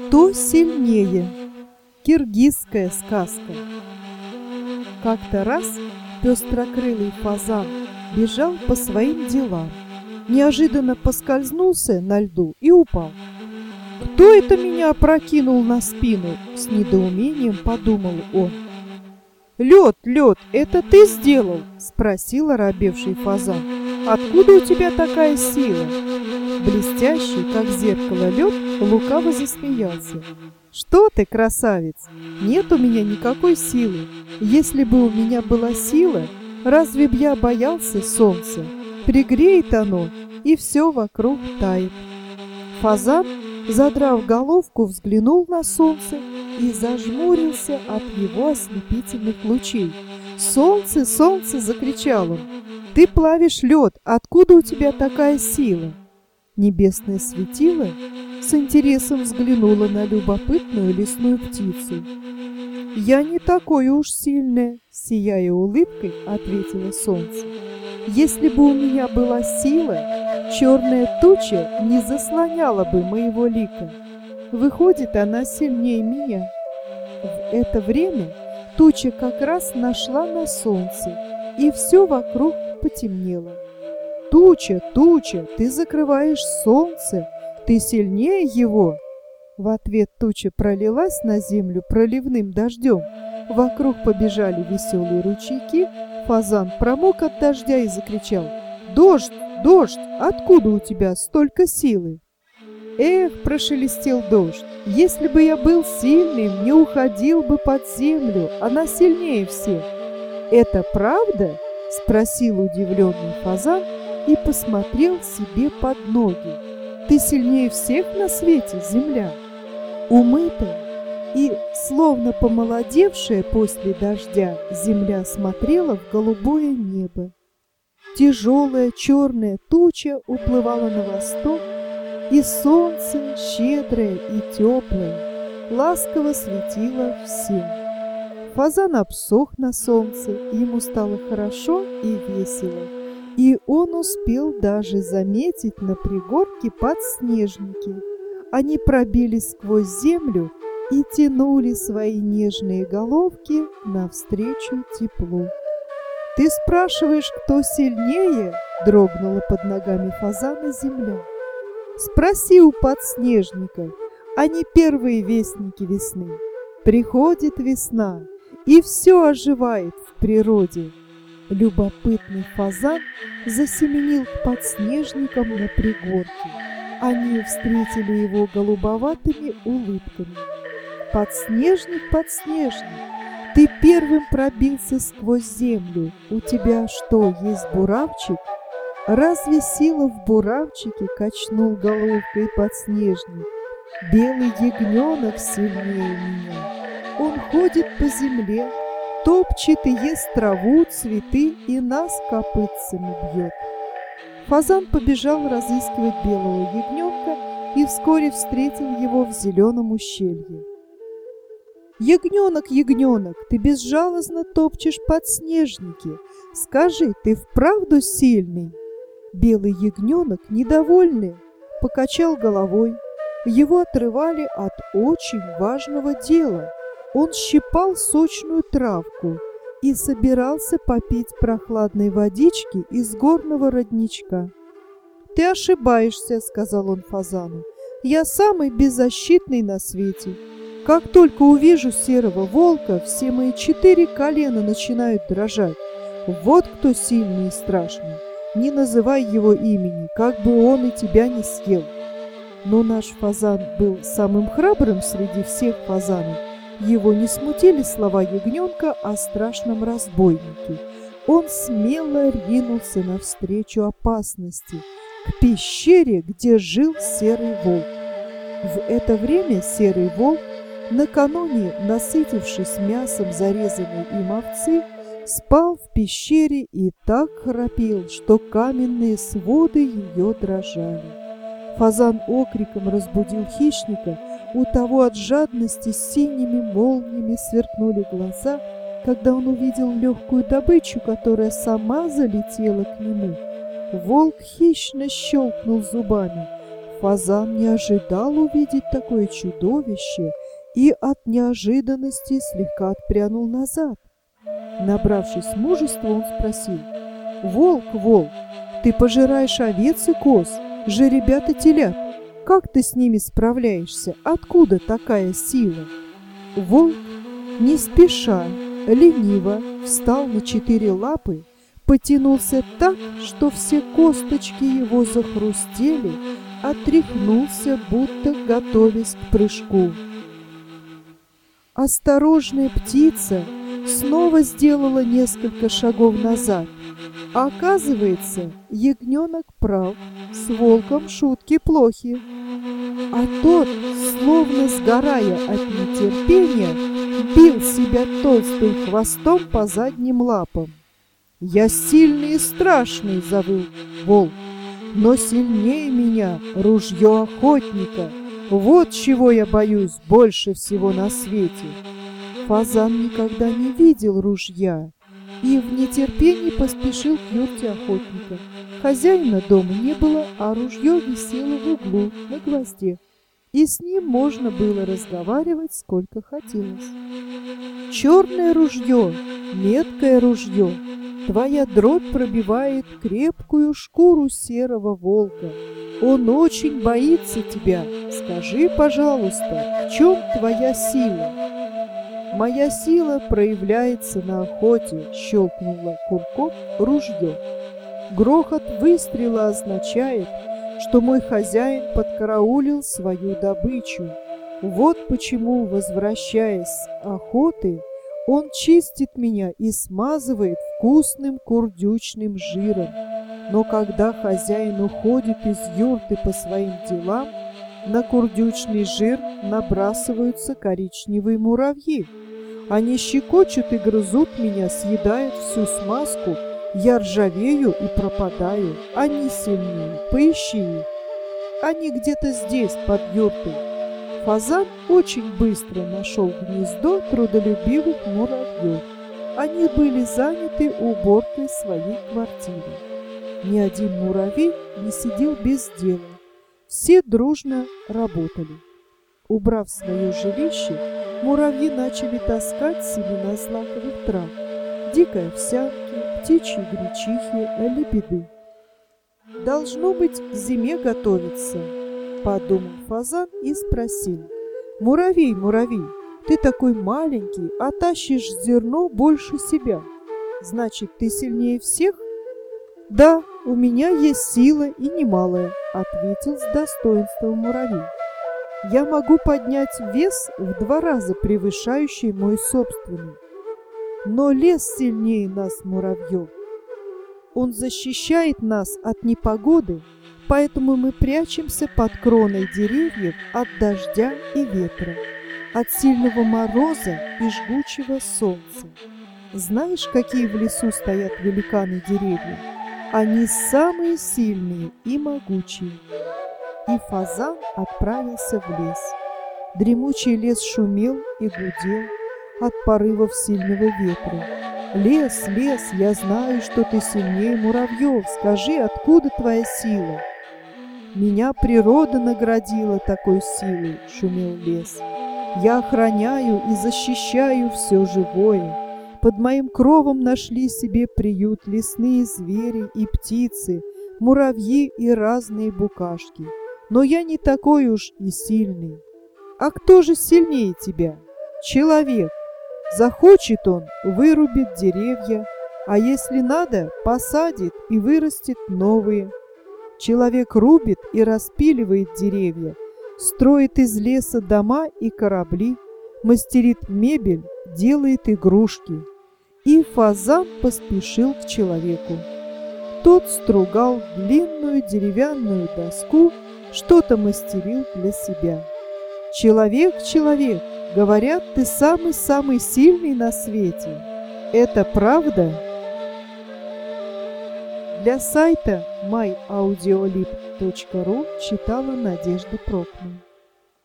Кто сильнее? Киргизская сказка. Как-то раз пестрокрылый фазан бежал по своим делам, неожиданно поскользнулся на льду и упал. «Кто это меня опрокинул на спину?» — с недоумением подумал он. «Лед, лед, это ты сделал?» — спросил оробевший фазан. «Откуда у тебя такая сила?» Блестящий, как зеркало, лед лукаво засмеялся. «Что ты, красавец? Нет у меня никакой силы. Если бы у меня была сила, разве б я боялся солнца? Пригреет оно, и все вокруг тает». Фазан, задрав головку, взглянул на солнце и зажмурился от его ослепительных лучей. «Солнце, солнце!» — закричал он. «Ты плавишь лед, откуда у тебя такая сила?» Небесное светило с интересом взглянуло на любопытную лесную птицу. «Я не такое уж сильное», — сияя улыбкой, ответило солнце. «Если бы у меня была сила, черная туча не заслоняла бы моего лика. Выходит, она сильнее меня». В это время туча как раз нашла на солнце, и все вокруг потемнело. «Туча, туча, ты закрываешь солнце, ты сильнее его!» В ответ туча пролилась на землю проливным дождем. Вокруг побежали веселые ручейки. Фазан промок от дождя и закричал: «Дождь, дождь, откуда у тебя столько силы?» «Эх, — прошелестел дождь, — если бы я был сильным, не уходил бы под землю, она сильнее всех». «Это правда?» — спросил удивленный фазан и посмотрел себе под ноги. «Ты сильнее всех на свете, земля». Умытая и словно помолодевшая после дождя, земля смотрела в голубое небо. Тяжелая черная туча уплывала на восток, и солнце, щедрое и теплое, ласково светило всем. Фазан обсох на солнце, ему стало хорошо и весело, и он успел даже заметить на пригорке подснежники. Они пробились сквозь землю и тянули свои нежные головки навстречу теплу. «Ты спрашиваешь, кто сильнее?» — дрогнула под ногами фазана земля. «Спроси у подснежников, они первые вестники весны. Приходит весна, и все оживает в природе». Любопытный фазан засеменил к подснежникам на пригорке. Они встретили его голубоватыми улыбками. «Подснежник, подснежник, ты первым пробился сквозь землю. У тебя что, есть буравчик?» «Разве сила в буравчике?» — качнул головкой подснежник. «Белый ягненок сильнее меня. Он ходит по земле, топчет и ест траву, цветы и нас копытцами бьет». Фазан побежал разыскивать белого ягненка и вскоре встретил его в зеленом ущелье. «Ягненок, ягненок, ты безжалостно топчешь подснежники. Скажи, ты вправду сильный?» Белый ягненок, недовольный, покачал головой. Его отрывали от очень важного дела. Он щипал сочную травку и собирался попить прохладной водички из горного родничка. «Ты ошибаешься, — сказал он фазану, — я самый беззащитный на свете. Как только увижу серого волка, все мои 4 колена начинают дрожать. Вот кто сильный и страшный. Не называй его имени, как бы он и тебя не съел». Но наш фазан был самым храбрым среди всех фазанов. Его не смутили слова ягненка о страшном разбойнике. Он смело ринулся навстречу опасности, к пещере, где жил серый волк. В это время серый волк, накануне насытившись мясом зарезанной им овцы, спал в пещере и так храпел, что каменные своды ее дрожали. Фазан окриком разбудил хищника. У того от жадности синими молниями сверкнули глаза, когда он увидел легкую добычу, которая сама залетела к нему. Волк хищно щелкнул зубами. Фазан не ожидал увидеть такое чудовище и от неожиданности слегка отпрянул назад. Набравшись мужества, он спросил: «Волк, волк, ты пожираешь овец и коз, жеребят и телят. Как ты с ними справляешься? Откуда такая сила?» Волк, не спеша, лениво встал на 4 лапы, потянулся так, что все косточки его захрустели, отряхнулся, будто готовясь к прыжку. Осторожная птица снова сделала несколько шагов назад. Оказывается, ягненок прав, с волком шутки плохи. А тот, словно сгорая от нетерпения, бил себя толстым хвостом по задним лапам. «Я сильный и страшный!» — завыл волк. «Но сильнее меня ружье охотника. Вот чего я боюсь больше всего на свете!» Фазан никогда не видел ружья и в нетерпении поспешил к юрте охотника. Хозяина дома не было, а ружье висело в углу на гвозде, и с ним можно было разговаривать сколько хотелось. «Черное ружье, меткое ружье, твоя дробь пробивает крепкую шкуру серого волка. Он очень боится тебя. Скажи, пожалуйста, в чем твоя сила?» «Моя сила проявляется на охоте», — щелкнуло курком ружье. «Грохот выстрела означает, что мой хозяин подкараулил свою добычу. Вот почему, возвращаясь с охоты, он чистит меня и смазывает вкусным курдючным жиром. Но когда хозяин уходит из юрты по своим делам, на курдючный жир набрасываются коричневые муравьи. Они щекочут и грызут меня, съедают всю смазку. Я ржавею и пропадаю. Они сильнее. Поищи их. Они где-то здесь, под юртой». Фазан очень быстро нашел гнездо трудолюбивых муравьев. Они были заняты уборкой своей квартиры. Ни один муравей не сидел без дела. Все дружно работали. Убрав свое жилище, муравьи начали таскать семена злаковых трав, дикой овсянки, птичьи гречихи, лебеды. «Должно быть, к зиме готовится», — подумал Фазан и спросил: «Муравей, муравей, ты такой маленький, а тащишь зерно больше себя. Значит, ты сильнее всех?» «Да, у меня есть сила и немалая», — ответил с достоинством муравей. «Я могу поднять вес в 2 раза превышающий мой собственный. Но лес сильнее нас, муравьев. Он защищает нас от непогоды, поэтому мы прячемся под кроной деревьев от дождя и ветра, от сильного мороза и жгучего солнца. Знаешь, какие в лесу стоят великаны деревья? Они самые сильные и могучие». И Фазан отправился в лес. Дремучий лес шумел и гудел от порывов сильного ветра. «Лес, лес, я знаю, что ты сильнее муравьев. Скажи, откуда твоя сила?» «Меня природа наградила такой силой», — шумел лес. «Я охраняю и защищаю все живое. Под моим кровом нашли себе приют лесные звери и птицы, муравьи и разные букашки. Но я не такой уж и сильный. А кто же сильнее тебя? Человек. Захочет он, вырубит деревья, а если надо, посадит и вырастет новые. Человек рубит и распиливает деревья, строит из леса дома и корабли, мастерит мебель, делает игрушки». И Фазан поспешил к человеку. Тот стругал длинную деревянную доску, что-то мастерил для себя. «Человек, человек, говорят, ты самый-самый сильный на свете. Это правда?» Для сайта myaudiolib.ru читала Надежда Прокна.